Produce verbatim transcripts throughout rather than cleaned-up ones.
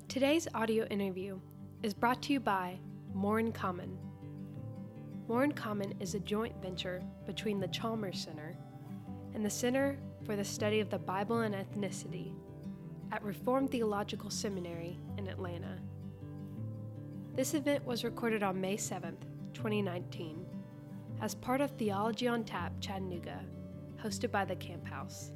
Today's audio interview is brought to you by More in Common. More in Common is a joint venture between the Chalmers Center and the Center for the Study of the Bible and Ethnicity at Reformed Theological Seminary in Atlanta. This event was recorded on May seventh, twenty nineteen, as part of Theology on Tap Chattanooga, hosted by the Camp House.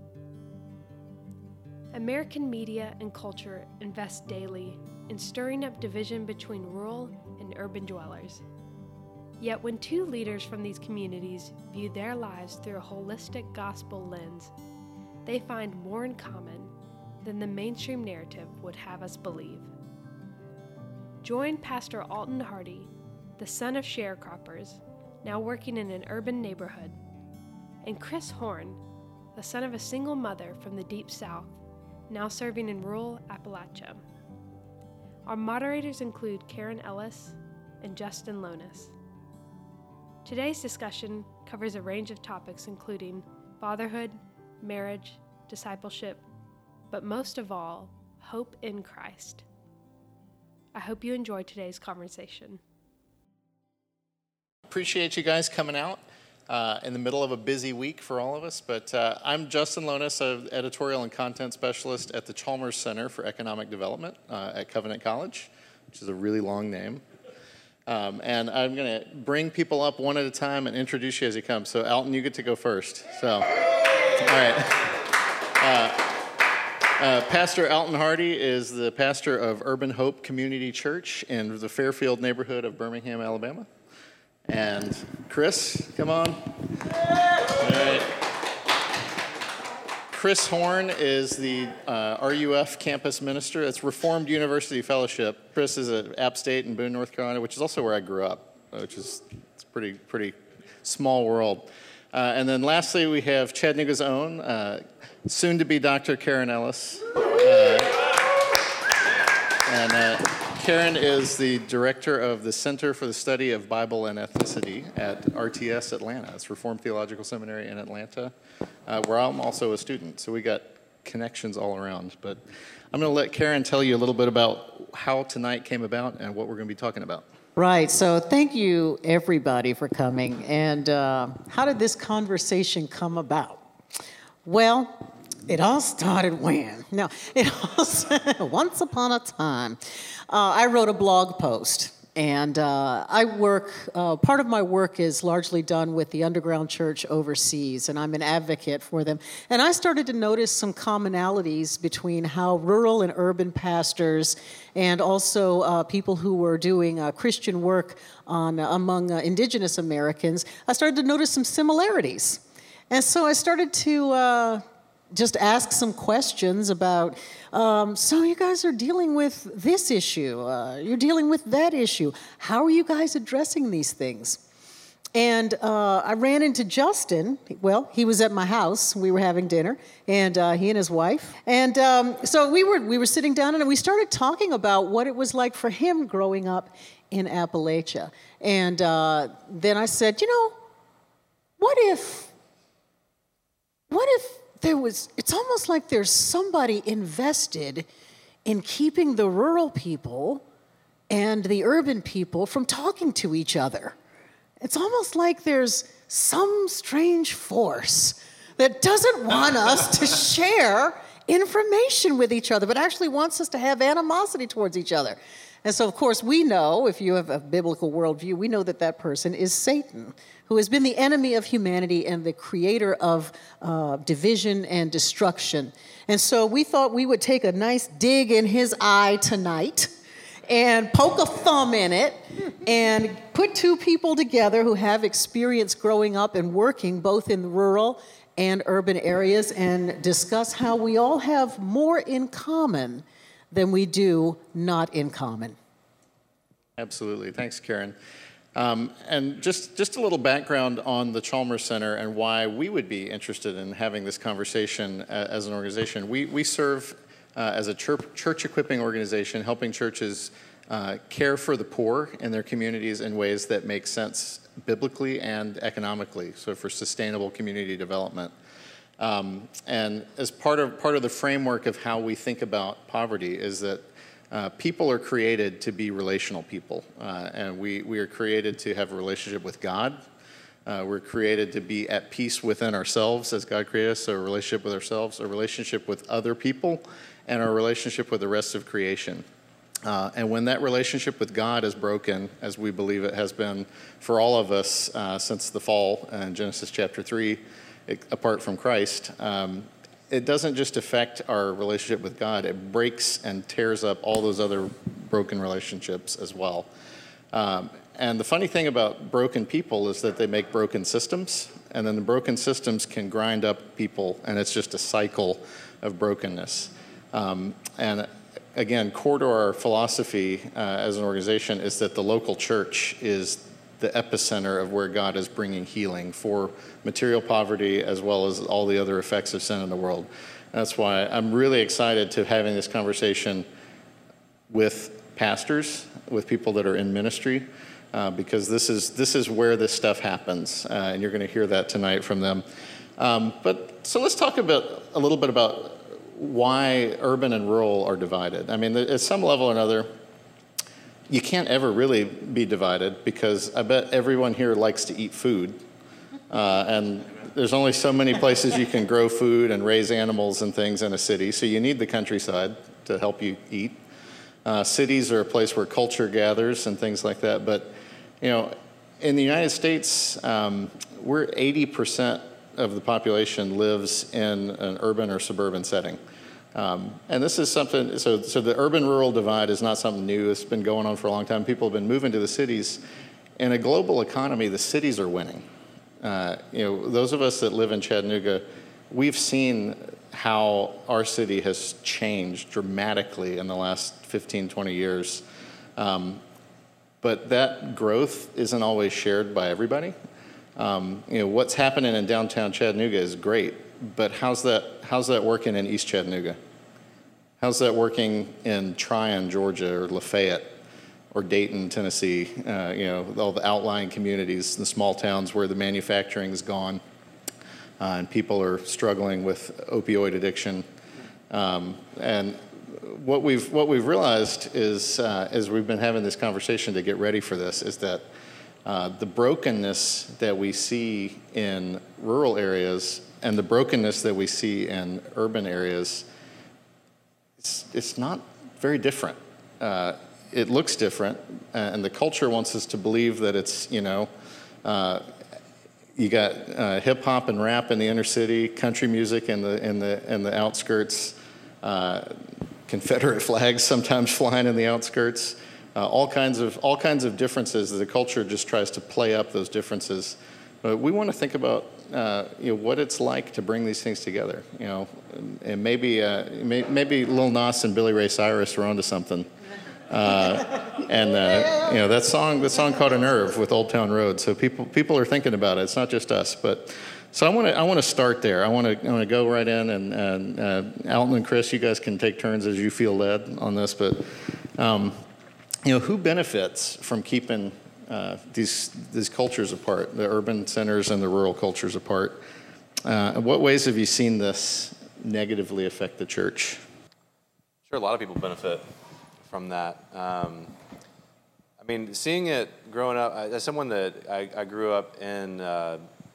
American media and culture invest daily in stirring up division between rural and urban dwellers. Yet when two leaders from these communities view their lives through a holistic gospel lens, they find more in common than the mainstream narrative would have us believe. Join Pastor Alton Hardy, the son of sharecroppers, now working in an urban neighborhood, and Chris Horn, the son of a single mother from the Deep South, now serving in rural Appalachia. Our moderators include Karen Ellis and Justin Lonis. Today's discussion covers a range of topics including fatherhood, marriage, discipleship, but most of all, hope in Christ. I hope you enjoy today's conversation. Appreciate you guys coming out uh, in the middle of a busy week for all of us, but uh, I'm Justin Lonis, an editorial and content specialist at the Chalmers Center for Economic Development uh, at Covenant College, which is a really long name. Um, and I'm going to bring people up one at a time and introduce you as you come. So Alton, you get to go first. So, all right. Uh, uh, Pastor Alton Hardy is the pastor of Urban Hope Community Church in the Fairfield neighborhood of Birmingham, Alabama. And Chris, come on. All right. Chris Horn is the uh, R U F campus minister. That's Reformed University Fellowship. Chris is at App State in Boone, North Carolina, which is also where I grew up, which is it's pretty pretty small world. Uh, and then lastly, we have Chattanooga's own, uh, soon-to-be Doctor Karen Ellis. Uh, and uh, Karen is the director of the Center for the Study of Bible and Ethnicity at R T S Atlanta. It's Reformed Theological Seminary in Atlanta, uh, where I'm also a student. So we got connections all around. But I'm going to let Karen tell you a little bit about how tonight came about and what we're going to be talking about. Right. So thank you, everybody, for coming. And uh, how did this conversation come about? Well, it all started when? No, it all started once upon a time. Uh, I wrote a blog post, and uh, I work, uh, part of my work is largely done with the underground church overseas, and I'm an advocate for them. And I started to notice some commonalities between how rural and urban pastors and also uh, people who were doing uh, Christian work on uh, among uh, indigenous Americans. I started to notice some similarities. And so I started to uh, just ask some questions about, um, so you guys are dealing with this issue, uh, you're dealing with that issue. How are you guys addressing these things? And uh, I ran into Justin. Well, he was at my house. We were having dinner, and uh, he and his wife. And um, so we were we were sitting down, and we started talking about what it was like for him growing up in Appalachia. And uh, then I said, you know, what if, what if there was, it's almost like there's somebody invested in keeping the rural people and the urban people from talking to each other. It's almost like there's some strange force that doesn't want us to share information with each other, but actually wants us to have animosity towards each other. And so, of course, we know, if you have a biblical worldview, we know that that person is Satan, who has been the enemy of humanity and the creator of uh, division and destruction. And so we thought we would take a nice dig in his eye tonight and poke a thumb in it and put two people together who have experience growing up and working both in rural and urban areas and discuss how we all have more in common than we do not in common. Absolutely. Thanks, Karen. Um, and just, just a little background on the Chalmers Center and why we would be interested in having this conversation uh, as an organization. We, we serve uh, as a church, church equipping organization, helping churches uh, care for the poor in their communities in ways that make sense biblically and economically, so for sustainable community development. Um, and as part of, part of the framework of how we think about poverty is that Uh, people are created to be relational people, uh, and we, we are created to have a relationship with God. Uh, we're created to be at peace within ourselves as God created us, so a relationship with ourselves, a relationship with other people, and our relationship with the rest of creation. Uh, and when that relationship with God is broken, as we believe it has been for all of us uh, since the fall in Genesis chapter three, it, apart from Christ, um, it doesn't just affect our relationship with God, it breaks and tears up all those other broken relationships as well. Um, and the funny thing about broken people is that they make broken systems, and then the broken systems can grind up people, and it's just a cycle of brokenness. Um, and again, core to our philosophy uh, as an organization is that the local church is the epicenter of where God is bringing healing for material poverty as well as all the other effects of sin in the world. That's why I'm really excited to having this conversation with pastors, with people that are in ministry, uh, because this is this is where this stuff happens, uh, and you're going to hear that tonight from them. Um, but so let's talk about a little bit about why urban and rural are divided. I mean, at some level or another, you can't ever really be divided because I bet everyone here likes to eat food. Uh, and there's only so many places you can grow food and raise animals and things in a city, so you need the countryside to help you eat. Uh, cities are a place where culture gathers and things like that. But, you know, in the United States, um, we're eighty percent of the population lives in an urban or suburban setting. Um, and this is something, so, so the urban-rural divide is not something new. It's been going on for a long time. People have been moving to the cities. In a global economy, the cities are winning. Uh, you know, those of us that live in Chattanooga, we've seen how our city has changed dramatically in the last fifteen, twenty years. Um, but that growth isn't always shared by everybody. Um, you know, what's happening in downtown Chattanooga is great, but how's that, how's that working in East Chattanooga? How's that working in Tryon, Georgia, or Lafayette, or Dayton, Tennessee? Uh, you know, all the outlying communities, the small towns where the manufacturing is gone, uh, and people are struggling with opioid addiction. Um, and what we've what we've realized is, uh, as we've been having this conversation to get ready for this, is that uh, the brokenness that we see in rural areas and the brokenness that we see in urban areas, it's, it's not very different. Uh, it looks different, and the culture wants us to believe that it's, you know, uh, you got uh, hip hop and rap in the inner city, country music in the in the in the outskirts, uh, Confederate flags sometimes flying in the outskirts, uh, all kinds of all kinds of differences. The culture just tries to play up those differences. But we want to think about uh, you know, what it's like to bring these things together. You know, and maybe uh, may, maybe Lil Nas and Billy Ray Cyrus are onto something. Uh, and uh, you know, that song that song caught a nerve with Old Town Road. So people people are thinking about it. It's not just us. But so I want to I want to start there. I want to I want to go right in, and, and uh, Alton and Chris, you guys can take turns as you feel led on this. But um, you know, who benefits from keeping Uh, these these cultures apart, the urban centers and the rural cultures apart? Uh, in what ways have you seen this negatively affect the church? Sure, a lot of people benefit from that. Um, I mean, seeing it growing up, as someone that I, I grew up in uh,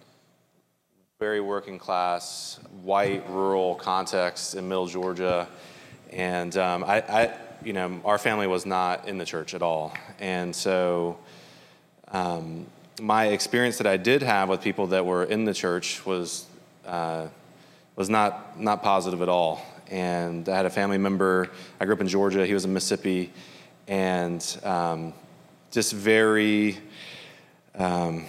very working class, white, rural context in Middle Georgia, and um, I, I, you know, our family was not in the church at all, and so Um, my experience that I did have with people that were in the church was uh, was not not positive at all. And I had a family member. I grew up in Georgia. He was in Mississippi, and um, just very um,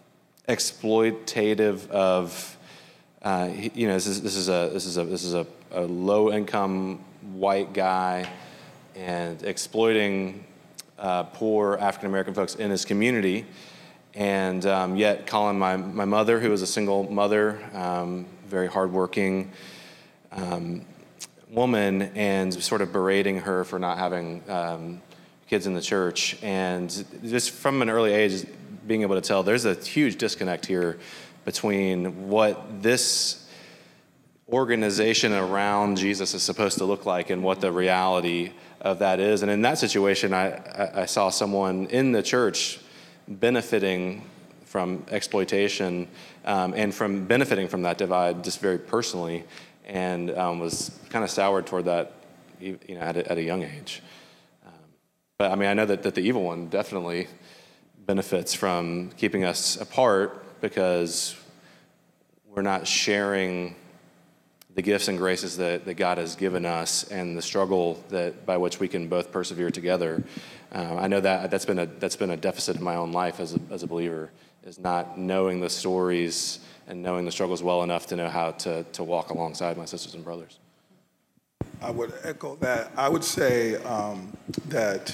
exploitative of uh, you know this is this is a this is a this is a, a low income white guy, and exploiting Uh, poor African-American folks in his community, and um, yet calling my, my mother, who was a single mother, um, very hardworking um, woman, and sort of berating her for not having um, kids in the church. And just from an early age, being able to tell there's a huge disconnect here between what this organization around Jesus is supposed to look like and what the reality of that is. And in that situation, I, I, I saw someone in the church benefiting from exploitation um, and from benefiting from that divide just very personally, and um, was kind of soured toward that, you know, at a, at a young age. Um, but I mean, I know that, that the evil one definitely benefits from keeping us apart because we're not sharing the gifts and graces that, that God has given us and the struggle that by which we can both persevere together. Uh, I know that that's been a that's been a deficit in my own life as a, as a believer, is not knowing the stories and knowing the struggles well enough to know how to, to walk alongside my sisters and brothers. I would echo that. I would say um, that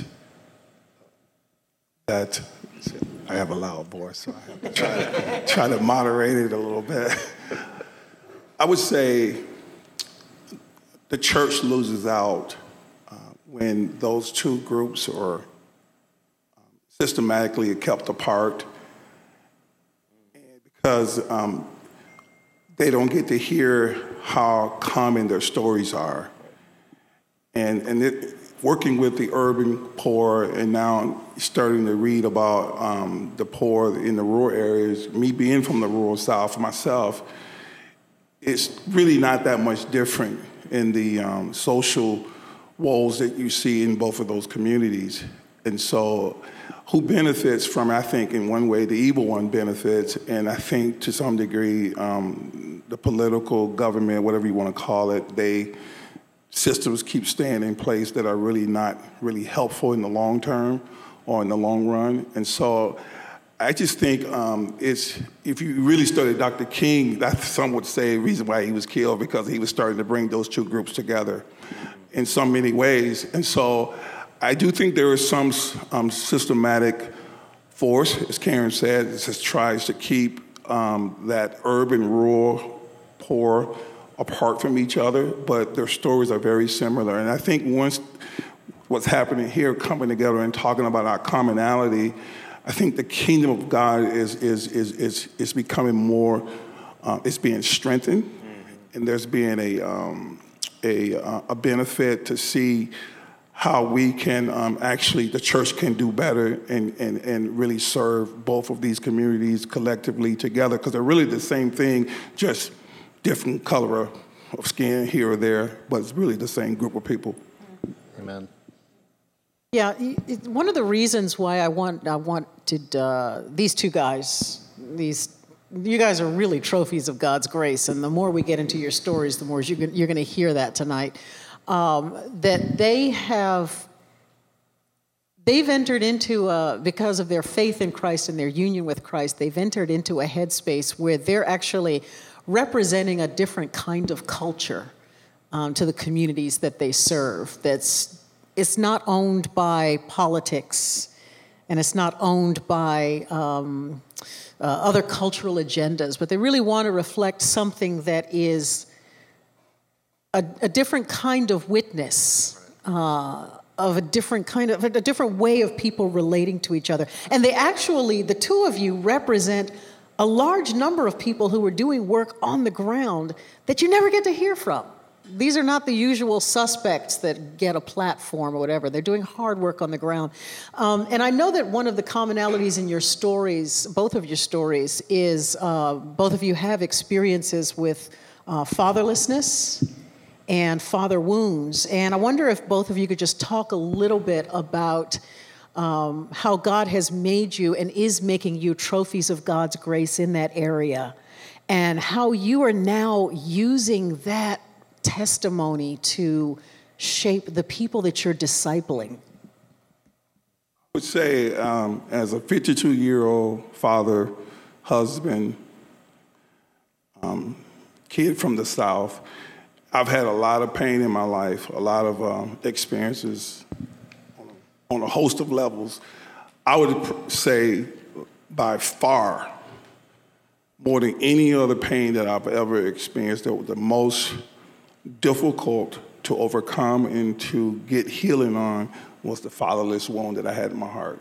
that I have a loud voice, so I have to try to, try to moderate it a little bit. I would say the church loses out uh, when those two groups are um, systematically kept apart, because um, they don't get to hear how common their stories are. And, and it, working with the urban poor and now starting to read about um, the poor in the rural areas, me being from the rural South myself, it's really not that much different in the um, social woes that you see in both of those communities. And so who benefits from, I think, in one way, the evil one benefits, and I think to some degree, um, the political government, whatever you want to call it, they systems keep staying in place that are really not really helpful in the long term or in the long run. And so I just think um, it's, if you really study Doctor King, that's, some would say, the reason why he was killed, because he was starting to bring those two groups together in so many ways. And so I do think there is some um, systematic force, as Karen said, that just tries to keep um, that urban, rural, poor apart from each other, but their stories are very similar. And I think once what's happening here, coming together and talking about our commonality, I think the kingdom of God is is is is, is becoming more, uh, it's being strengthened, mm-hmm. and there's being a um, a uh, a benefit to see how we can um, actually, the church can do better and, and, and really serve both of these communities collectively together, because they're really the same thing, just different color of skin here or there, but it's really the same group of people. Amen. Yeah, it, one of the reasons why I want I wanted uh, these two guys, these you guys are really trophies of God's grace, and the more we get into your stories, the more you're, you're going to hear that tonight. Um, that they have, they've entered into a, because of their faith in Christ and their union with Christ, they've entered into a headspace where they're actually representing a different kind of culture um, to the communities that they serve. That's it's not owned by politics, and it's not owned by um, uh, other cultural agendas, but they really want to reflect something that is a, a different kind of witness, uh, of a different kind of, a different way of people relating to each other. And they actually, the two of you represent a large number of people who are doing work on the ground that you never get to hear from. These are not the usual suspects that get a platform or whatever. They're doing hard work on the ground. Um, and I know that one of the commonalities in your stories, both of your stories, is uh, both of you have experiences with uh, fatherlessness and father wounds. And I wonder if both of you could just talk a little bit about um, how God has made you and is making you trophies of God's grace in that area, and how you are now using that testimony to shape the people that you're discipling. I would say, um, as a fifty-two-year-old father, husband, um, kid from the South, I've had a lot of pain in my life, a lot of um, experiences on a, on a host of levels. I would say by far, more than any other pain that I've ever experienced, the, the most difficult to overcome and to get healing on was the fatherless wound that I had in my heart.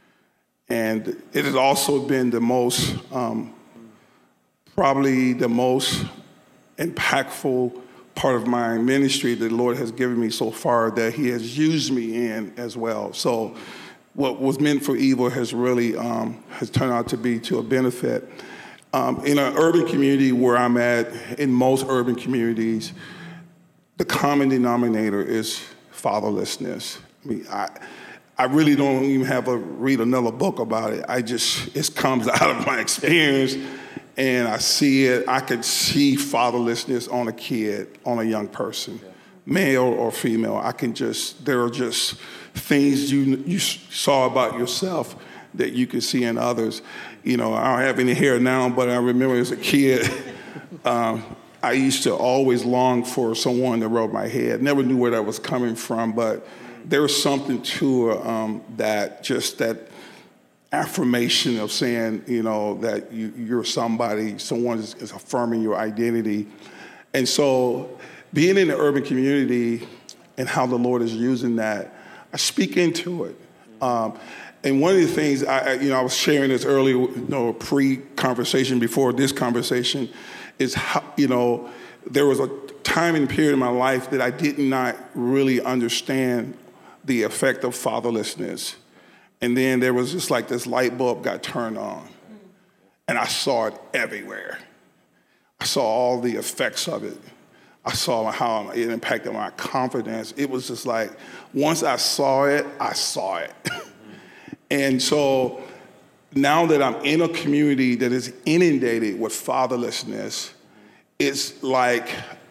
And it has also been the most, um, probably the most impactful part of my ministry that the Lord has given me so far that he has used me in as well. So what was meant for evil has really um, has turned out to be to a benefit. Um, in an urban community where I'm at, in most urban communities, the common denominator is fatherlessness. I mean, I, I really don't even have to read another book about it. I just, it comes out of my experience, and I see it. I could see fatherlessness on a kid, on a young person, yeah. Male or female. I can just, there are just things you you saw about yourself that you can see in others. You know, I don't have any hair now, but I remember as a kid, um, I used to always long for someone to rub my head. Never knew where that was coming from, but there was something to um, that, just that affirmation of saying, you know, that you, you're somebody, someone is, is affirming your identity. And so being in the urban community and how the Lord is using that, I speak into it. Um, and one of the things, I, you know, I was sharing this earlier, you know, pre-conversation before this conversation, is how, you know, there was a time and period in my life that I did not really understand the effect of fatherlessness. And then there was just like this light bulb got turned on. And I saw it everywhere. I saw all the effects of it. I saw how it impacted my confidence. It was just like, once I saw it, I saw it. And so now that I'm in a community that is inundated with fatherlessness, it's like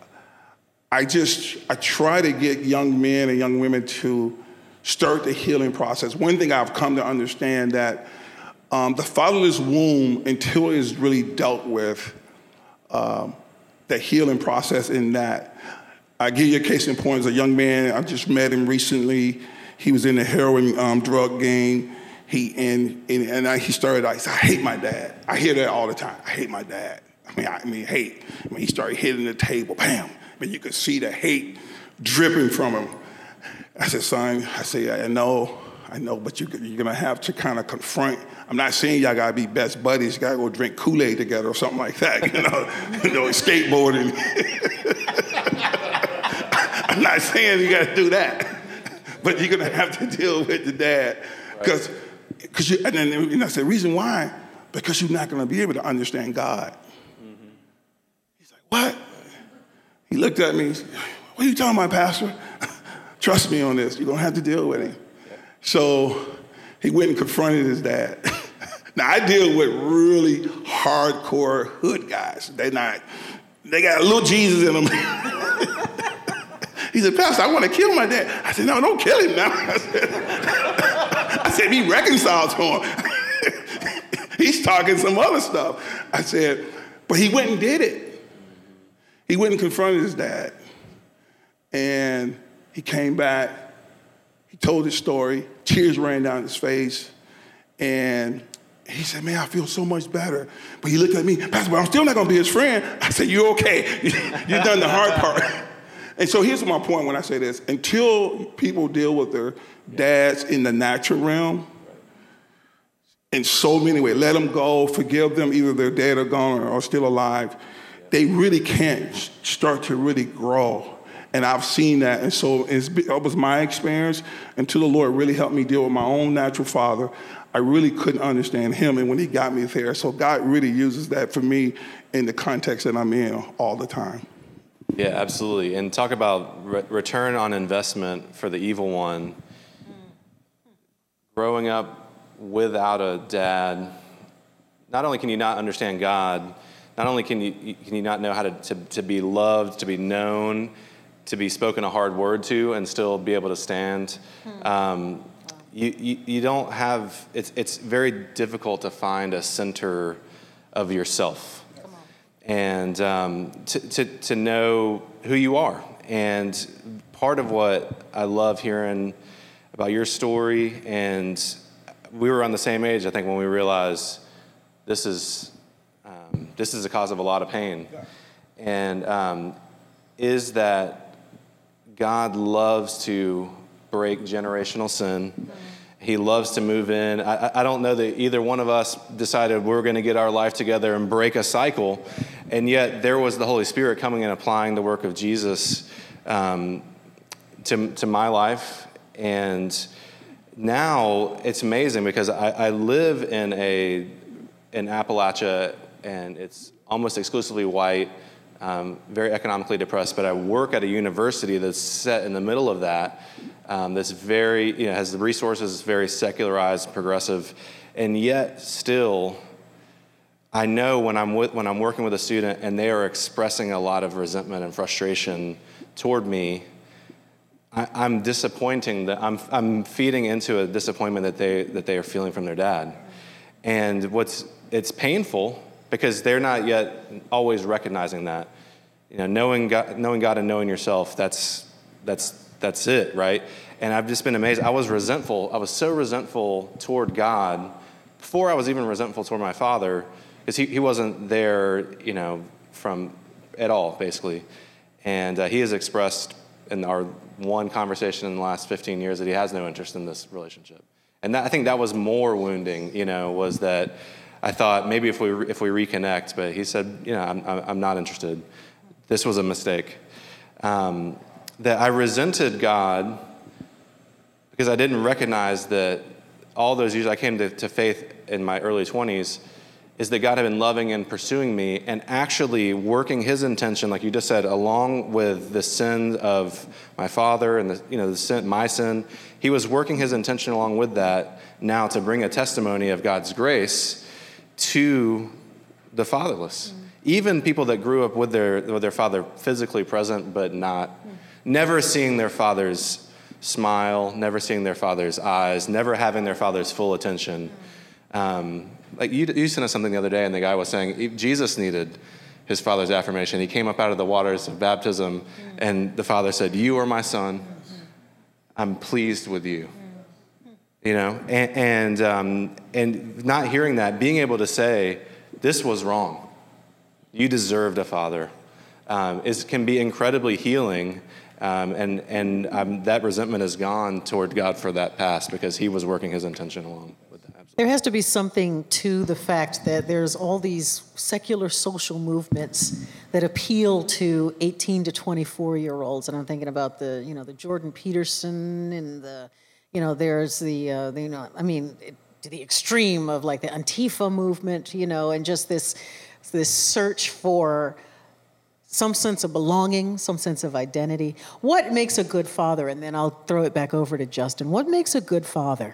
I just, I try to get young men and young women to start the healing process. One thing I've come to understand that um, the fatherless womb, until it is really dealt with, um, the healing process in that. I give you a case in point as a young man. I just met him recently. He was in the heroin um, drug game. He and and, and I, he started. I said, I hate my dad. I hear that all the time. I hate my dad. I mean, I, I mean, hate. I mean, he started hitting the table. Bam. I mean, you could see the hate dripping from him. I said, son. I said, I know, I know, but you, you're gonna have to kind of confront. I'm not saying y'all gotta be best buddies. You gotta go drink Kool-Aid together or something like that. You know, you know, skateboarding. I'm not saying you gotta do that, but you're gonna have to deal with the dad, because, because you. And then and I said, reason why? Because you're not gonna be able to understand God. Mm-hmm. He's like, what? He looked at me. What are you talking about, Pastor? Trust me on this. You're gonna have to deal with him. Yeah. So he went and confronted his dad. Now I deal with really hardcore hood guys. They not. They got a little Jesus in them. He said, Pastor, I want to kill my dad. I said, no, don't kill him now. I said, I said be reconciled to him. He's talking some other stuff. I said, but he went and did it. He went and confronted his dad. And he came back. He told his story. Tears ran down his face. And he said, man, I feel so much better. But he looked at me, Pastor, but I'm still not going to be his friend. I said, you're okay. You've done the hard part. And so here's my point when I say this. Until people deal with their dads in the natural realm, in so many ways, let them go, forgive them, either they're dead or gone or still alive, they really can't start to really grow. And I've seen that. And so it's, it was my experience until the Lord really helped me deal with my own natural father. I really couldn't understand him, and when he got me there. So God really uses that for me in the context that I'm in all the time. Yeah, absolutely. And talk about re- return on investment for the evil one. Growing up without a dad, not only can you not understand God, not only can you can you not know how to, to, to be loved, to be known, to be spoken a hard word to, and still be able to stand. Um, you, you you don't have. It's it's very difficult to find a center of yourself. And um, to, to to know who you are. And part of what I love hearing about your story, and we were on the same age, I think, when we realized this is um, this is a cause of a lot of pain, and um, is that God loves to break generational sin. He loves to move in. I, I don't know that either one of us decided we're going to get our life together and break a cycle. And yet there was the Holy Spirit coming and applying the work of Jesus um, to, to my life. And now it's amazing because I, I live in a in Appalachia, and it's almost exclusively white, um, very economically depressed, but I work at a university that's set in the middle of that, um, that's very, you know, has the resources, very secularized, progressive, and yet still, I know when I'm with, when I'm working with a student and they are expressing a lot of resentment and frustration toward me, I, I'm disappointing that I'm I'm feeding into a disappointment that they that they are feeling from their dad, and what's it's painful because they're not yet always recognizing that. You know, knowing God, knowing God and knowing yourself, that's that's that's it, right? And I've just been amazed. I was resentful. I was so resentful toward God before I was even resentful toward my father, because he, he wasn't there, you know, from at all, basically. And uh, he has expressed in our one conversation in the last fifteen years that he has no interest in this relationship. And that, I think that was more wounding, you know, was that I thought maybe if we if we reconnect, but he said, you know, I'm I'm not interested. This was a mistake. Um, that I resented God because I didn't recognize that all those years I came to, to faith in my early twenties is that God had been loving and pursuing me and actually working his intention, like you just said, along with the sin of my father and the, you know, the sin, my sin. He was working his intention along with that now to bring a testimony of God's grace to the fatherless. Mm. Even people that grew up with their with their father physically present but not, mm. never seeing their father's smile, never seeing their father's eyes, never having their father's full attention. Mm. Um, like you, you sent us something the other day, and the guy was saying Jesus needed his father's affirmation. He came up out of the waters of baptism, mm. and the father said, "You are my son. Mm-hmm. I'm pleased with you." Mm. You know, and and, um, and not hearing that, being able to say, "This was wrong. You deserved a father," um, is can be incredibly healing. Um, and and um, that resentment is gone toward God for that past because he was working his intention along with that. Absolutely. There has to be something to the fact that there's all these secular social movements that appeal to eighteen to twenty-four year olds. And I'm thinking about the, you know, the Jordan Peterson and the, you know, there's the, uh, the you know, I mean, it, to the extreme of like the Antifa movement, you know, and just this, this search for some sense of belonging, some sense of identity. What makes a good father? And then I'll throw it back over to Justin. What makes a good father?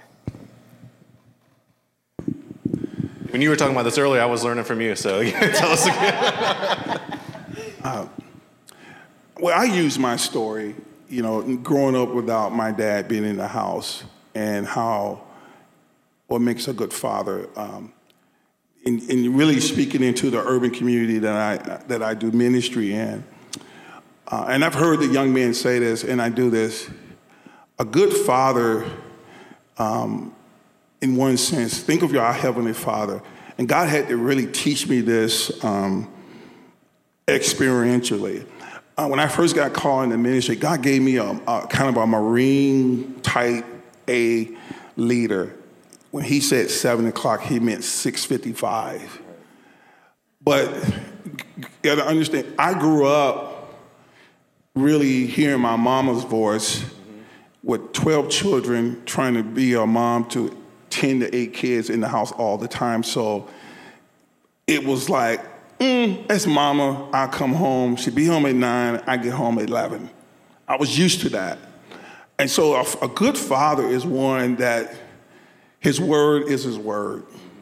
When you were talking about this earlier, I was learning from you, so tell us again. uh, well, I use my story, you know, growing up without my dad being in the house and how, what makes a good father. Um, In, in really speaking into the urban community that I that I do ministry in. Uh, and I've heard the young men say this, and I do this. A good father, um, in one sense, think of your Heavenly Father. And God had to really teach me this um, experientially. Uh, when I first got called in the ministry, God gave me a, a kind of a Marine type A leader. When he said seven o'clock, he meant six fifty-five. But you gotta understand, I grew up really hearing my mama's voice with twelve children, trying to be a mom to ten to eight kids in the house all the time. So it was like, mm, that's mama, I come home, she'd be home at nine, I get home at eleven. I was used to that. And so a, a good father is one that his word is his word.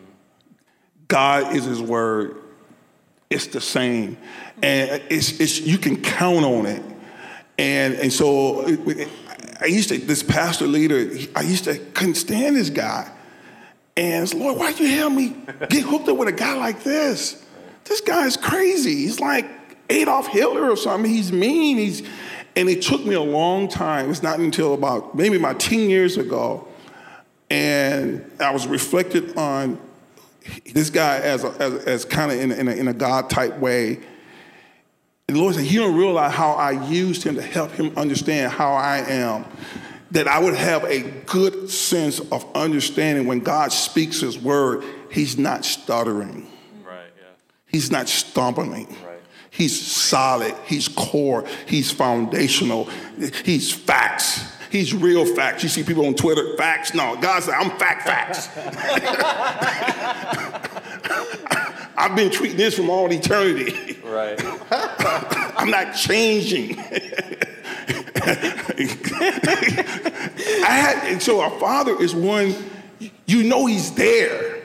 God is his word. It's the same. And it's, it's you can count on it. And and so it, I used to, this pastor leader, I used to couldn't stand this guy. And it's, Lord, why'd you have me get hooked up with a guy like this? This guy's crazy. He's like Adolf Hitler or something. He's mean. He's, and it took me a long time. It's not until about maybe about ten years ago. And I was reflected on this guy as a, as, as kind of in, in, a, in a God-type way. And the Lord said, you don't realize how I used him to help him understand how I am, that I would have a good sense of understanding when God speaks his word, he's not stuttering. Right, yeah. He's not stumbling. Right. He's solid. He's core. He's foundational. He's facts. He's real facts. You see people on Twitter, facts? No, God said, I'm fact facts. I've been treating this from all eternity. Right. I'm not changing. I had, and so our Father is one, you know he's there.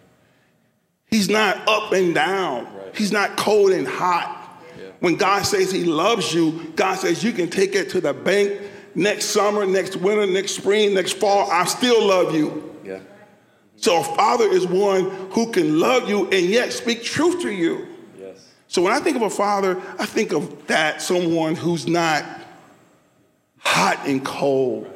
He's not up and down. Right. He's not cold and hot. Yeah. When God says he loves you, God says you can take it to the bank next summer, next winter, next spring, next fall. I still love you. Yeah. So a Father is one who can love you and yet speak truth to you. Yes. So when I think of a father, I think of that, someone who's not hot and cold.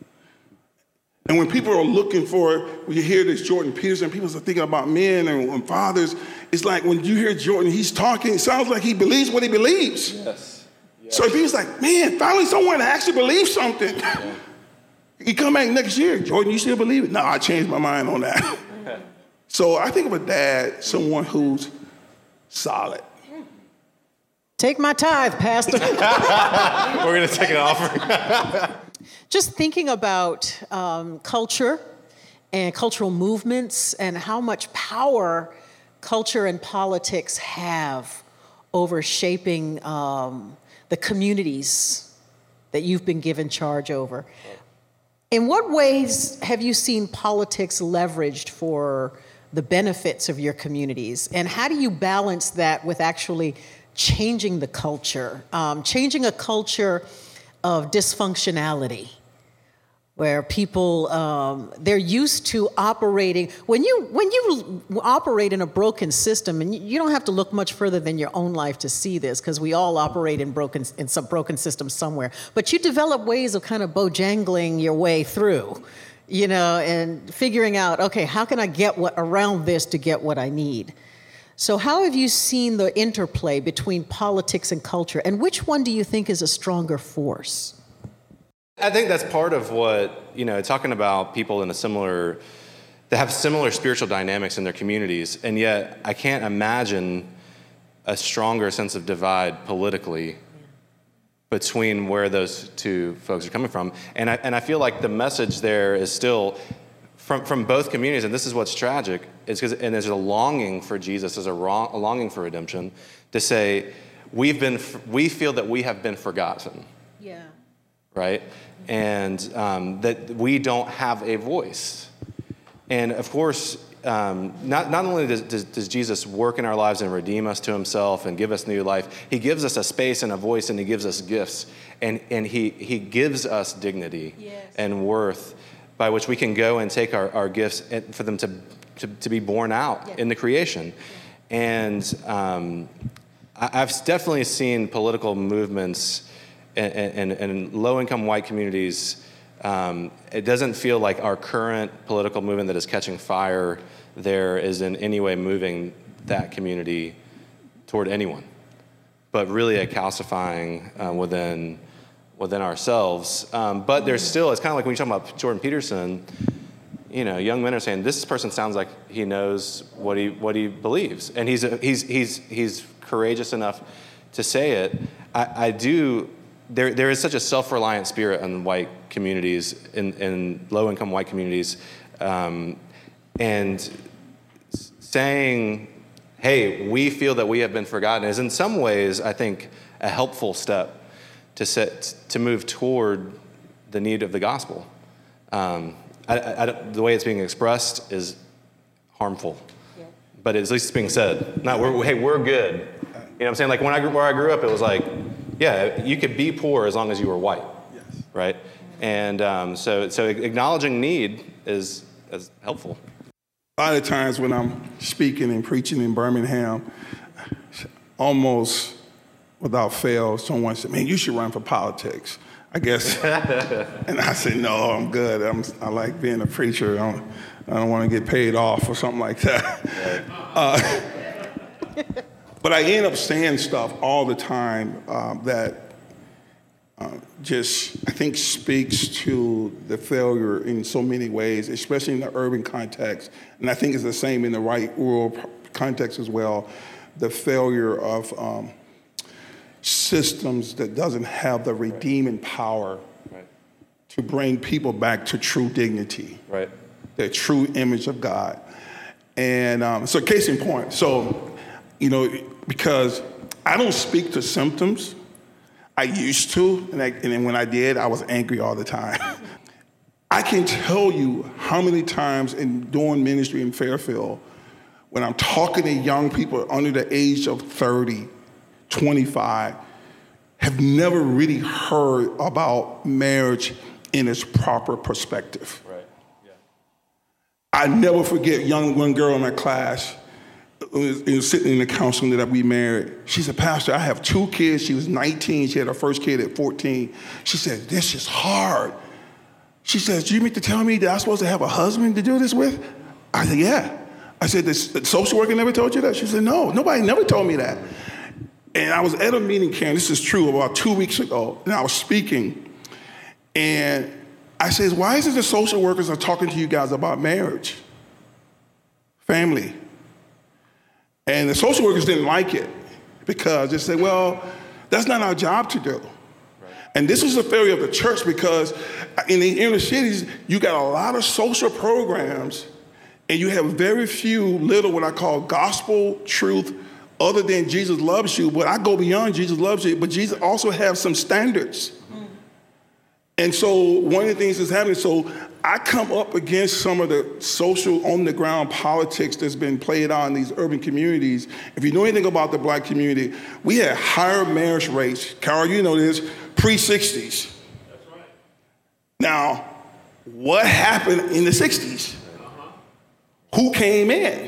And when people are looking for, when you hear this Jordan Peterson, people are thinking about men and, and fathers, it's like when you hear Jordan, he's talking, it sounds like he believes what he believes. Yes. Yes. So people's like, man, finally someone actually believes something. Yeah. You come back next year, Jordan, you still believe it? No, I changed my mind on that. So I think of a dad, someone who's solid. Take my tithe, Pastor. We're going to take an offering. Just thinking about um, culture and cultural movements and how much power culture and politics have over shaping um, the communities that you've been given charge over. In what ways have you seen politics leveraged for the benefits of your communities? And how do you balance that with actually changing the culture, um, changing a culture of dysfunctionality, where people, um, they're used to operating, when you when you operate in a broken system, and you don't have to look much further than your own life to see this, because we all operate in broken in some broken systems somewhere, but you develop ways of kind of bojangling your way through, you know, and figuring out, okay, how can I get what around this to get what I need? So how have you seen the interplay between politics and culture, and which one do you think is a stronger force? I think that's part of what, you know, talking about people in a similar, that have similar spiritual dynamics in their communities, and yet I can't imagine a stronger sense of divide politically between where those two folks are coming from. And I, and I feel like the message there is still, from, from both communities, and this is what's tragic, is because, and there's a longing for Jesus, there's a, wrong, a longing for redemption, to say, we've been, we feel that we have been forgotten. Yeah. Right? And um, that we don't have a voice. And of course, um, not, not only does, does, does Jesus work in our lives and redeem us to himself and give us new life, he gives us a space and a voice, and he gives us gifts. And, and he, he gives us dignity yes. and worth by which we can go and take our, our gifts and for them to, to, to be born out yeah. in the creation. Yeah. And um, I, I've definitely seen political movements and, and, and low-income white communities, um, it doesn't feel like our current political movement that is catching fire there is in any way moving that community toward anyone, but really a calcifying uh, within within ourselves. Um, but there's still, it's kind of like when you talk about Jordan Peterson, you know, young men are saying, this person sounds like he knows what he what he believes, and he's he's he's he's courageous enough to say it. I, I do. There, there is such a self-reliant spirit in white communities, in, in low-income white communities, um, and saying, hey, we feel that we have been forgotten is in some ways, I think, a helpful step to set, to move toward the need of the gospel. Um, I, I, I, the way it's being expressed is harmful, yeah. but at least it's being said. Not, we're, hey, we're good. You know what I'm saying? Like when I grew, where I grew up, it was like, yeah, you could be poor as long as you were white, yes. right? And um, so, so acknowledging need is, is helpful. A lot of times when I'm speaking and preaching in Birmingham, almost without fail, someone said, man, you should run for politics, I guess. And I said, no, I'm good. I'm, I like being a preacher. I don't, I don't want to get paid off or something like that. Right. Uh, But I end up saying stuff all the time uh, that uh, just, I think, speaks to the failure in so many ways, especially in the urban context. And I think it's the same in the right rural context as well. the failure of um, systems that doesn't have the redeeming power Right. to bring people back to true dignity, Right. the true image of God. And um, so case in point, so, you know, because I don't speak to symptoms. I used to, and, I, and then when I did, I was angry all the time. I can tell you how many times in doing ministry in Fairfield, when I'm talking to young people under the age of thirty, twenty-five, have never really heard about marriage in its proper perspective. Right. Yeah. I never forget young one girl in my class who was, who was sitting in the counseling that we married. She said, Pastor, I have two kids. She was nineteen. She had her first kid at fourteen. She said, this is hard. She says, do you mean to tell me that I'm supposed to have a husband to do this with? I said, yeah. I said, the social worker never told you that? She said, no, nobody never told me that. And I was at a meeting, Karen, this is true, about two weeks ago, and I was speaking, and I said, why is it the social workers are talking to you guys about marriage, family? And the social workers didn't like it because they said, well, that's not our job to do. And this is a failure of the church because in the inner cities, you got a lot of social programs and you have very few little what I call gospel truth other than Jesus loves you. But I go beyond Jesus loves you, but Jesus also has some standards. Mm. And so one of the things that's happening, so I come up against some of the social on-the-ground politics that's been played out in these urban communities. If you know anything about the black community, we had higher marriage rates. Carol, you know this, pre-sixties. That's right. Now, what happened in the sixties? Uh-huh. Who came in?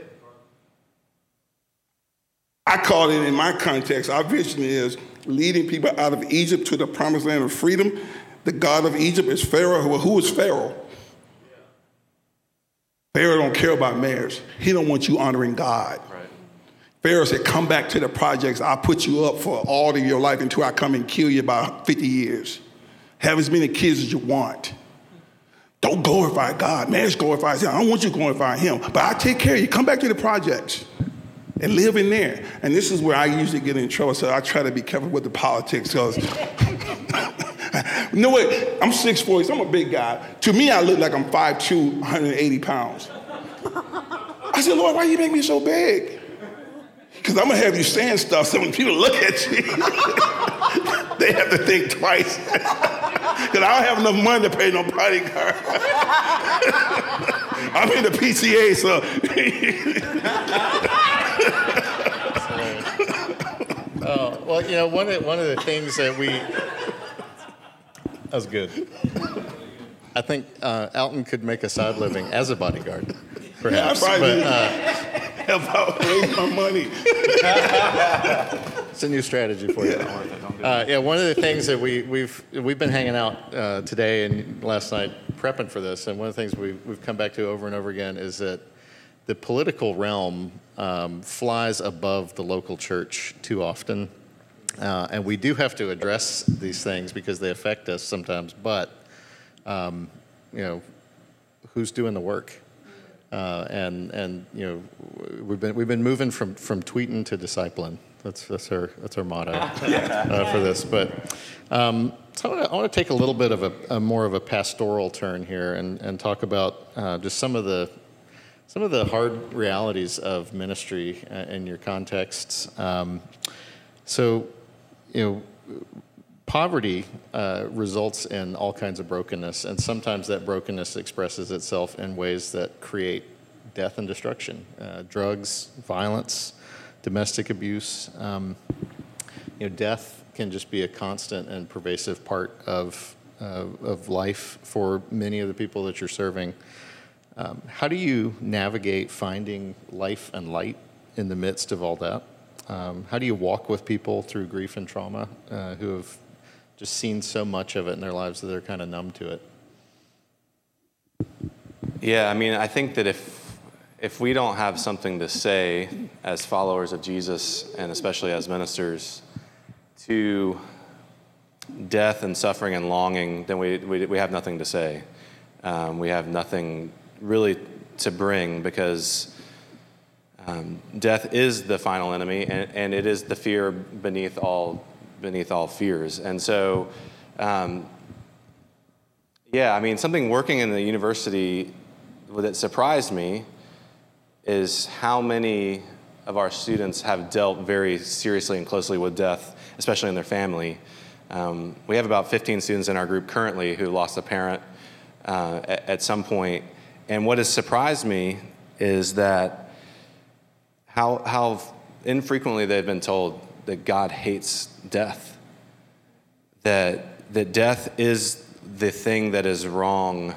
I call it in my context, our vision is leading people out of Egypt to the promised land of freedom. The God of Egypt is Pharaoh. Well, who is Pharaoh? Yeah. Pharaoh don't care about marriage. He don't want you honoring God. Right. Pharaoh said, come back to the projects. I'll put you up for all of your life until I come and kill you about fifty years. Have as many kids as you want. Don't glorify God. Marriage glorifies him. I don't want you to glorify him, but I take care of you. Come back to the projects and live in there. And this is where I usually get in trouble, so I try to be careful with the politics because you know what? I'm six foot four, so I'm a big guy. To me, I look like I'm five two, one hundred eighty pounds. I said, Lord, why you make me so big? Because I'm going to have you saying stuff, so when people look at you, they have to think twice. Because I don't have enough money to pay no bodyguard. I'm in the P C A, so. Oh, well, you know, one of, one of the things that we... That was good. I think uh, Alton could make a side living as a bodyguard, perhaps. Yeah, I but, uh, help out raise my money. It's a new strategy for you. Uh, yeah, one of the things that we, we've we've been hanging out uh, today and last night prepping for this, and one of the things we've, we've come back to over and over again is that the political realm um, flies above the local church too often. Uh, and we do have to address these things because they affect us sometimes, but, um, you know, who's doing the work? Uh, and, and, you know, we've been, we've been moving from, from tweeting to discipling. That's, that's our, that's our motto uh, for this. But, um, so I want to, I want to take a little bit of a, a more of a pastoral turn here and, and talk about uh, just some of the, some of the hard realities of ministry uh, in your contexts. Um, so, you know, poverty uh, results in all kinds of brokenness, and sometimes that brokenness expresses itself in ways that create death and destruction. Uh, drugs, violence, domestic abuse. Um, you know, death can just be a constant and pervasive part of uh, of life for many of the people that you're serving. Um, how do you navigate finding life and light in the midst of all that? Um, how do you walk with people through grief and trauma uh, who have just seen so much of it in their lives that they're kind of numb to it? Yeah, I mean, I think that if if we don't have something to say as followers of Jesus, and especially as ministers, to death and suffering and longing, then we we, we have nothing to say. Um, we have nothing really to bring because um, death is the final enemy, and, and it is the fear beneath all beneath all fears. And so, um, yeah, I mean, something working in the university that surprised me is how many of our students have dealt very seriously and closely with death, especially in their family. Um, we have about fifteen students in our group currently who lost a parent uh, at, at some point. And what has surprised me is that how, how infrequently they've been told that God hates death, that, that death is the thing that is wrong,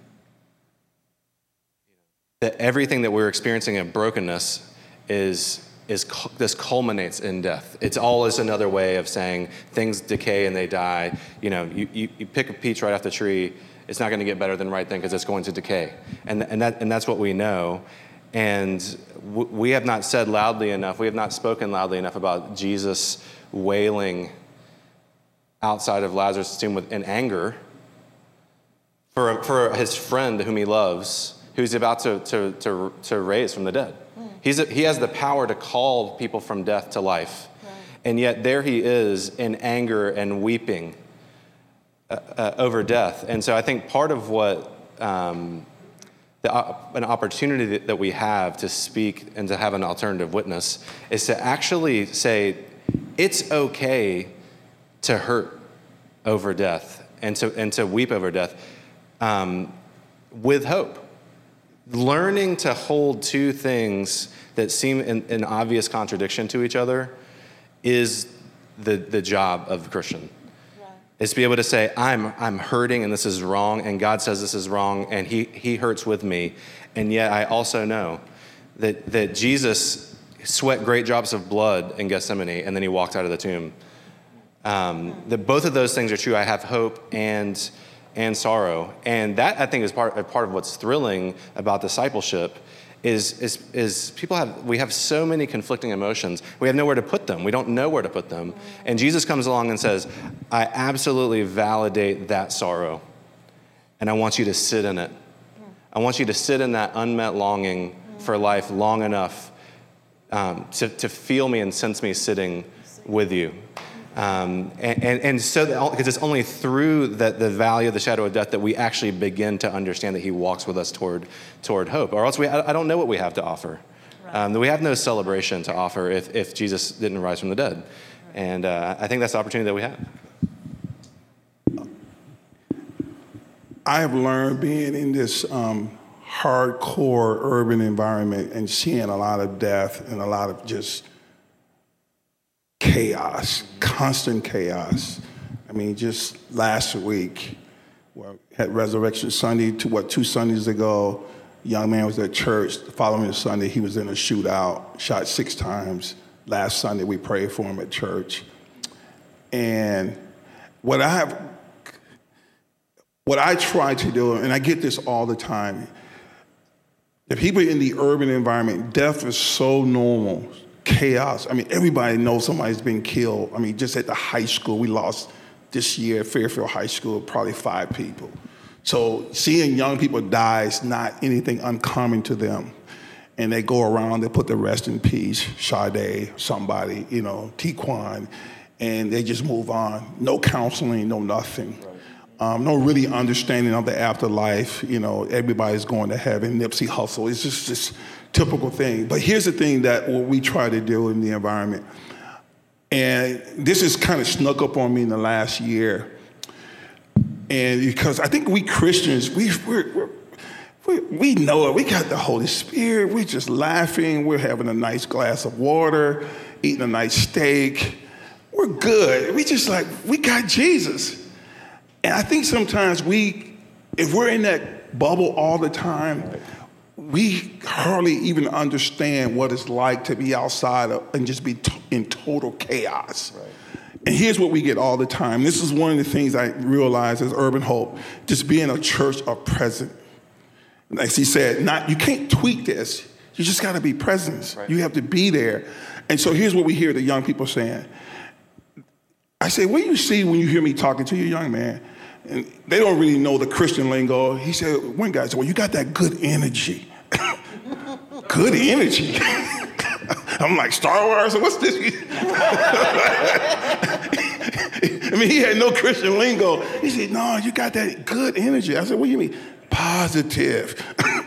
that everything that we're experiencing of brokenness is, is this culminates in death. It's all is another way of saying things decay and they die. You know, you, you, you pick a peach right off the tree, it's not going to get better than right then because it's going to decay. And, and, that, and that's what we know. And w- we have not said loudly enough, we have not spoken loudly enough about Jesus wailing outside of Lazarus' tomb with, in anger for, for his friend whom he loves, who's about to, to, to, to raise from the dead. Mm. He's a, he has the power to call people from death to life. Right. And yet there he is in anger and weeping uh, uh, over death. And so I think part of what um, the, uh, an opportunity that, that we have to speak and to have an alternative witness is to actually say, it's okay to hurt over death and to, and to weep over death um, with hope. Learning to hold two things that seem in, in obvious contradiction to each other is the, the job of the Christian. Right. Is to be able to say, I'm I'm hurting and this is wrong, and God says this is wrong, and he, he hurts with me. And yet I also know that, that Jesus sweat great drops of blood in Gethsemane, and then he walked out of the tomb. Um, that both of those things are true. I have hope and and sorrow. And that, I think, is part, part of what's thrilling about discipleship is, is, is people have, we have so many conflicting emotions. We have nowhere to put them. We don't know where to put them. And Jesus comes along and says, I absolutely validate that sorrow. And I want you to sit in it. I want you to sit in that unmet longing for life long enough um, to, to feel me and sense me sitting with you. Um, and, and, and so, because it's only through the, the valley of the shadow of death that we actually begin to understand that he walks with us toward toward hope. Or else we, I, I don't know what we have to offer. Right. Um, we have no celebration to offer if, if Jesus didn't rise from the dead. Right. And uh, I think that's the opportunity that we have. I have learned being in this um, hardcore urban environment and seeing a lot of death and a lot of just chaos, constant chaos. I mean, just last week, well, had Resurrection Sunday, to what, two Sundays ago, a young man was at church. The following Sunday, he was in a shootout, shot six times. Last Sunday, we prayed for him at church. And what I have, what I try to do, and I get this all the time, the people in the urban environment, death is so normal. Chaos. I mean, everybody knows somebody's been killed. I mean, just at the high school, we lost this year at Fairfield High School, probably five people. So seeing young people die is not anything uncommon to them. And they go around, they put the rest in peace, Sade, somebody, you know, Tiquan, and they just move on. No counseling, no nothing. Um, no really understanding of the afterlife. You know, everybody's going to heaven, Nipsey Hussle. It's just this typical thing. But here's the thing that what we try to do in the environment. And this has kind of snuck up on me in the last year. And because I think we Christians, we we're, we're, we we know it. We got the Holy Spirit. We're just laughing. We're having a nice glass of water, eating a nice steak. We're good. We just like, we got Jesus. And I think sometimes we, if we're in that bubble all the time, we hardly even understand what it's like to be outside of, and just be t- in total chaos. Right. And here's what we get all the time. This is one of the things I realized as Urban Hope, just being a church of present. Like he said, not you can't tweak this. You just got to be present. Right. You have to be there. And so here's what we hear the young people saying. I say, what do you see when you hear me talking to you, young man? And they don't really know the Christian lingo. He said, one guy said, well, you got that good energy. good energy. I'm like, Star Wars? What's this? I mean, he had no Christian lingo. He said, no, you got that good energy. I said, what do you mean? Positive.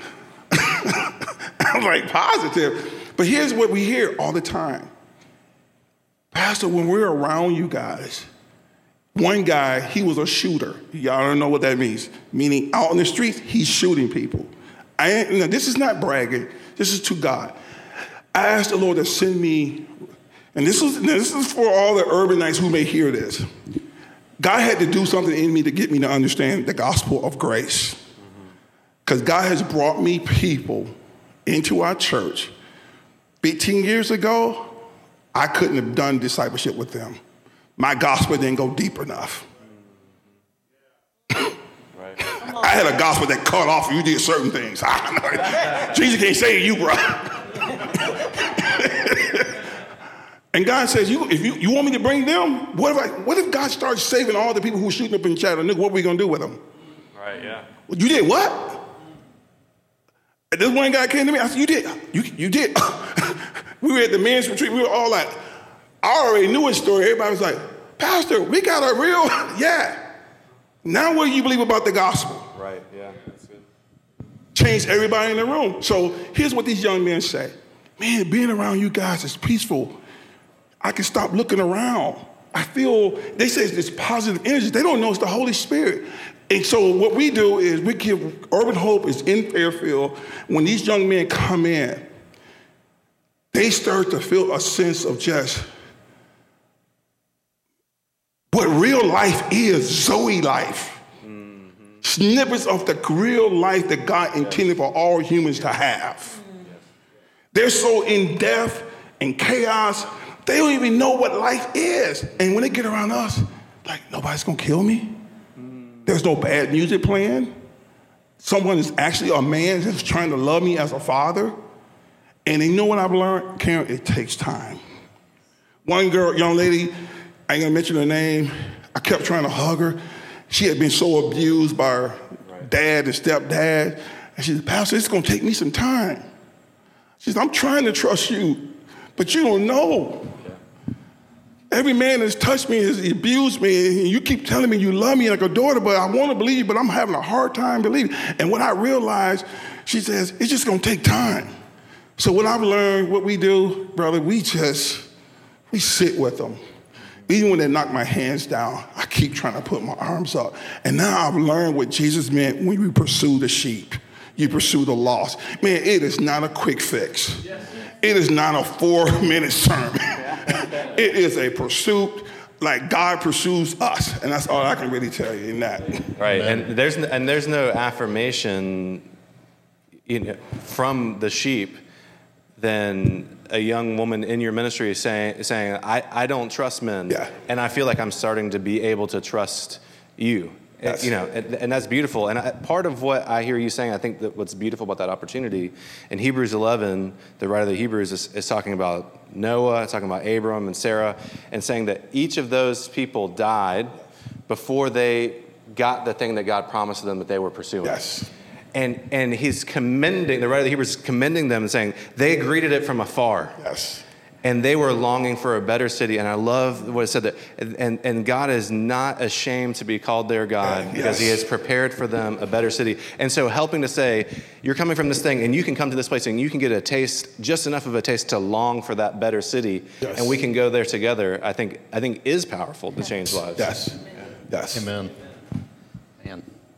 I'm like, positive? But here's what we hear all the time. Pastor, when we're around you guys, one guy, he was a shooter. Y'all don't know what that means. Meaning out on the streets, he's shooting people. I ain't, no, this is not bragging. This is to God. I asked the Lord to send me, and this is, this is for all the urbanites who may hear this. God had to do something in me to get me to understand the gospel of grace. Because God has brought me people into our church. fifteen years ago, I couldn't have done discipleship with them. My gospel didn't go deep enough. Right. I had a gospel that cut off you did certain things. Jesus can't save you, bro. And God says, you, if you, you want me to bring them, what if, I, what if God starts saving all the people who are shooting up in Chattanooga? What are we going to do with them? Right, yeah. Well, you did what? And this one guy came to me. I said, you did. You, you did. We were at the men's retreat. We were all like, I already knew his story. Everybody was like, Pastor, we got a real, yeah. Now what do you believe about the gospel? Right, yeah, that's good. Changed everybody in the room. So here's what these young men say. Man, being around you guys is peaceful. I can stop looking around. I feel, they say it's this positive energy. They don't know it's the Holy Spirit. And so what we do is we give, Urban Hope is in Fairfield. When these young men come in, they start to feel a sense of just what real life is, Zoe life. Mm-hmm. Snippets of the real life that God intended for all humans to have. Yes. They're so in death and chaos, they don't even know what life is. And when they get around us, like, nobody's gonna kill me. Mm. There's no bad music playing. Someone is actually a man that's trying to love me as a father. And you know what I've learned, Karen? It takes time. One girl, young lady, I ain't gonna mention her name. I kept trying to hug her. She had been so abused by her right. dad and stepdad. And she said, Pastor, it's gonna take me some time. She said, I'm trying to trust you, but you don't know. Yeah. Every man that's touched me has abused me, and you keep telling me you love me like a daughter, but I wanna believe, but I'm having a hard time believing. And when I realized, she says, it's just gonna take time. So what I've learned, what we do, brother, we just, we sit with them. Even when they knock my hands down, I keep trying to put my arms up. And now I've learned what Jesus meant when we pursue the sheep. You pursue the lost. Man, it is not a quick fix. It is not a four-minute sermon. It is a pursuit like God pursues us. And that's all I can really tell you in that. Right, and there's, and there's no affirmation you know, from the sheep than a young woman in your ministry is saying, saying I, I don't trust men, yeah. and I feel like I'm starting to be able to trust you. Yes. You know, and, and that's beautiful. And I, part of what I hear you saying, I think that what's beautiful about that opportunity, in Hebrews eleven, the writer of the Hebrews is, is talking about Noah, talking about Abram and Sarah, and saying that each of those people died before they got the thing that God promised them that they were pursuing. Yes. And and he's commending, the writer of the Hebrews is commending them and saying, they greeted it from afar. Yes. And they were longing for a better city. And I love what it said that, and, and God is not ashamed to be called their God, yes. because he has prepared for them a better city. And so helping to say, you're coming from this thing and you can come to this place and you can get a taste, just enough of a taste to long for that better city. Yes. And we can go there together, I think, I think is powerful to change lives. Yes. Yes. Amen. Man.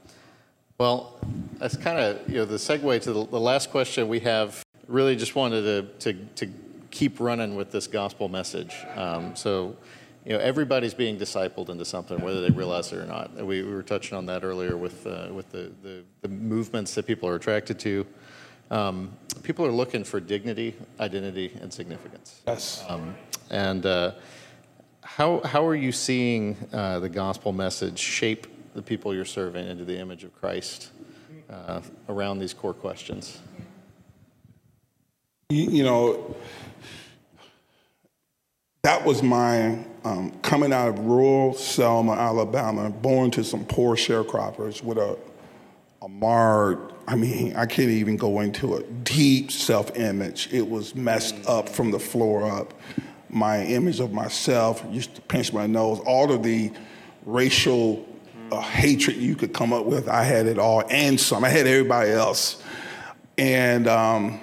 Well, that's kind of, you know, the segue to the, the last question we have. Really just wanted to, to, to keep running with this gospel message. Um, so, you know, everybody's being discipled into something, whether they realize it or not. We, we were touching on that earlier with uh, with the, the, the movements that people are attracted to. Um, people are looking for dignity, identity, and significance. Yes. Um, and uh, how how are you seeing uh, the gospel message shape the people you're serving into the image of Christ uh, around these core questions? You, you know, that was my um, coming out of rural Selma, Alabama, born to some poor sharecroppers with a a marred, I mean, I can't even go into it, deep self-image. It was messed up from the floor up. My image of myself, used to pinch my nose, all of the racial uh, hatred you could come up with, I had it all, and some. I had everybody else. And um,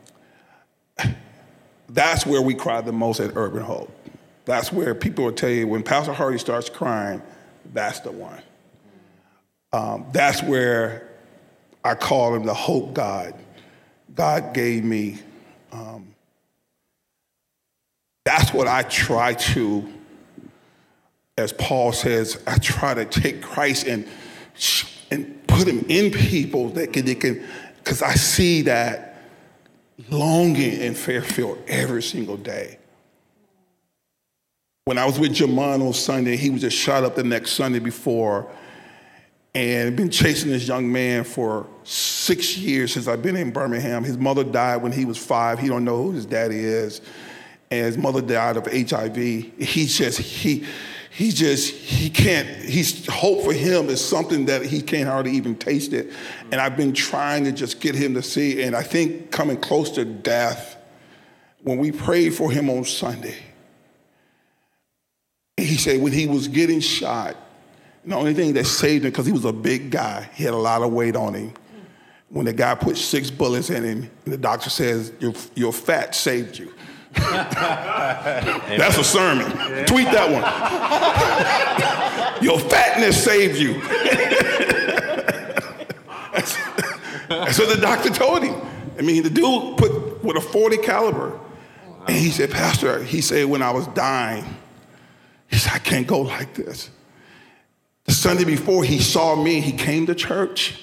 that's where we cried the most at Urban Hope. That's where people will tell you, when Pastor Hardy starts crying, that's the one. Um, that's where I call him the hope God. God gave me. Um, that's what I try to, as Paul says, I try to take Christ and and put him in people that can, they can, because I see that longing in Fairfield every single day. When I was with Jamon on Sunday, he was just shot up the next Sunday before, and been chasing this young man for six years since I've been in Birmingham. His mother died when he was five. He don't know who his daddy is. And his mother died of H I V. He's just, he, he just, he can't, he's, hope for him is something that he can't hardly even taste it. And I've been trying to just get him to see, and I think coming close to death, when we prayed for him on Sunday, he said when he was getting shot, the only thing that saved him, because he was a big guy, he had a lot of weight on him. When the guy put six bullets in him, and the doctor says, your, your fat saved you. That's a sermon. Yeah. Tweet that one. Your fatness saved you. that's, that's what the doctor told him. I mean, the dude put with a forty caliber. And he said, Pastor, he said, when I was dying, he said, I can't go like this. The Sunday before he saw me, he came to church.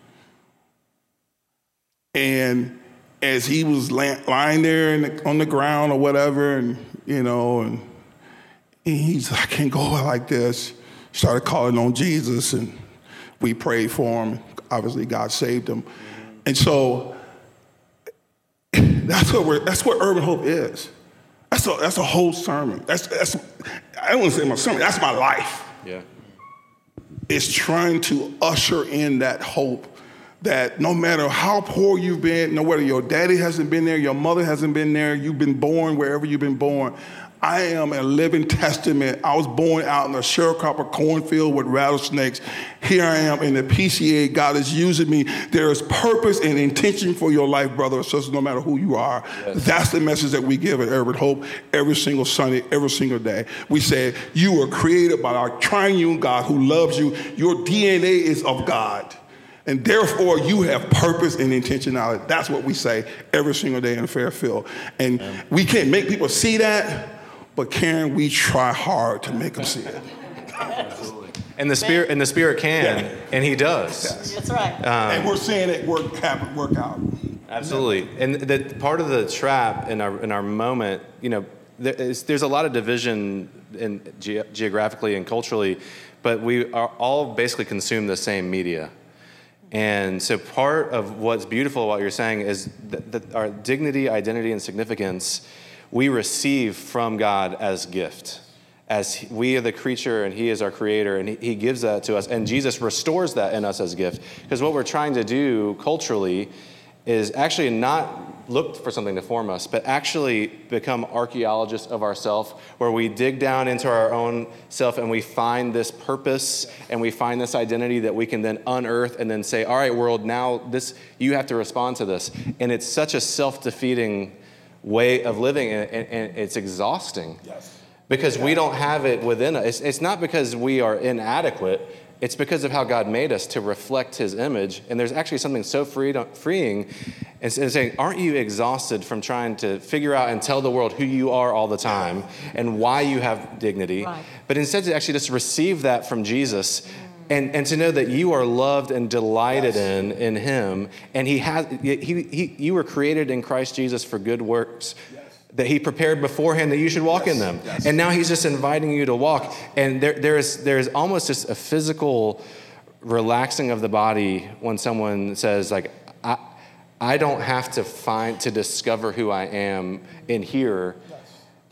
And as he was lying there in the, on the ground or whatever, and, you know, and he's like, I can't go like this. Started calling on Jesus, and we prayed for him. Obviously, God saved him. Mm-hmm. And so that's what we're, that's what Urban Hope is. That's a, that's a whole sermon. That's, that's, I don't want to say my sermon, that's my life. Yeah. It's trying to usher in that hope that no matter how poor you've been, no matter your daddy hasn't been there, your mother hasn't been there, you've been born wherever you've been born. I am a living testament. I was born out in a sharecropper cornfield with rattlesnakes. Here I am in the P C A. God is using me. There is purpose and intention for your life, brother or sister, no matter who you are. Yes. That's the message that we give at Urban Hope every single Sunday, every single day. We say, you were created by our triune God who loves you. Your D N A is of God. And therefore, you have purpose and intentionality. That's what we say every single day in Fairfield. And yeah. we can't make people see that, but Karen, we try hard to make them see it. Absolutely. And the spirit, and the spirit can, yeah. and he does. Yes. That's right. Um, and we're seeing it work happen, work out. Absolutely. And that part of the trap in our in our moment, you know, there is, there's a lot of division in ge- geographically and culturally, but we are all basically consume the same media. And so part of what's beautiful about what you're saying is that, that our dignity, identity, and significance we receive from God as gift. As we are the creature and he is our creator, and he, he gives that to us. And Jesus restores that in us as gift. Because what we're trying to do culturally is actually not look for something to form us, but actually become archaeologists of ourself, where we dig down into our own self and we find this purpose and we find this identity that we can then unearth and then say, all right, world, now this, you have to respond to this. And it's such a self-defeating way of living, and, and, and it's exhausting. Yes. Because we don't have it within us. It's, it's not because we are inadequate. It's because of how God made us to reflect his image. And there's actually something so freed, freeing in saying, aren't you exhausted from trying to figure out and tell the world who you are all the time and why you have dignity? Right. But instead to actually just receive that from Jesus and, and to know that you are loved and delighted yes. in in him. And he has he, he you were created in Christ Jesus for good works. Yes. That he prepared beforehand that you should walk yes, in them. Yes. And now he's just inviting you to walk. And there, there's, there's almost just a physical relaxing of the body when someone says, like, I, I don't have to find, to discover who I am in here, yes.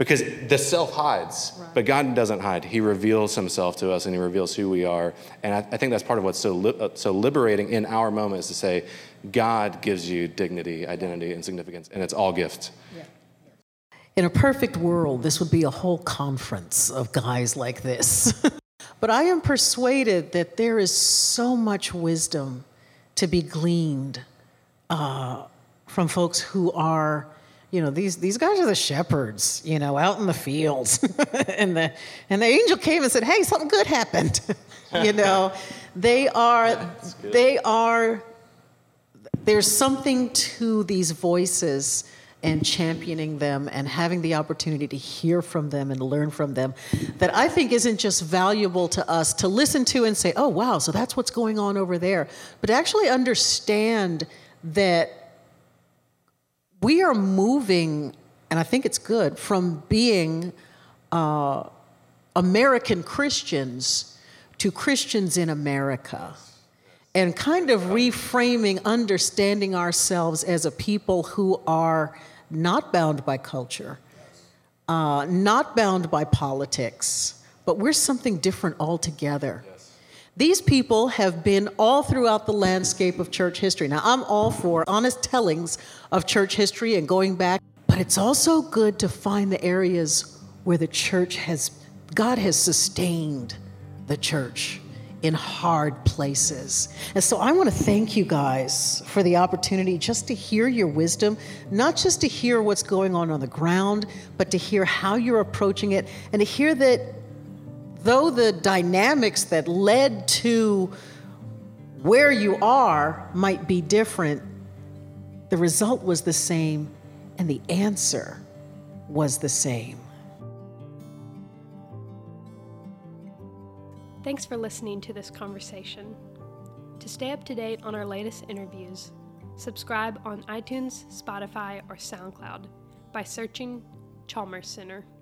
Because the self hides, right. But God doesn't hide. He reveals himself to us, and he reveals who we are. And I, I think that's part of what's so li- uh, so liberating in our moment is to say, God gives you dignity, identity, and significance, and it's all gift. Yeah. In a perfect world, this would be a whole conference of guys like this. But I am persuaded that there is so much wisdom to be gleaned uh, from folks who are, you know, these these guys are the shepherds, you know, out in the fields. and the and the angel came and said, hey, something good happened. you know, they are, they are, there's something to these voices and championing them and having the opportunity to hear from them and learn from them that I think isn't just valuable to us to listen to and say, oh, wow, so that's what's going on over there, but actually understand that we are moving, and I think it's good, from being uh, American Christians to Christians in America, and kind of reframing, understanding ourselves as a people who are not bound by culture, uh, not bound by politics, but we're something different altogether. Yes. These people have been all throughout the landscape of church history. Now, I'm all for honest tellings of church history and going back, but it's also good to find the areas where the church has, God has sustained the church in hard places. And so I want to thank you guys for the opportunity just to hear your wisdom, not just to hear what's going on on the ground, but to hear how you're approaching it, and to hear that though the dynamics that led to where you are might be different, the result was the same, and the answer was the same. Thanks for listening to this conversation. To stay up to date on our latest interviews, subscribe on iTunes, Spotify, or SoundCloud by searching Chalmers Center.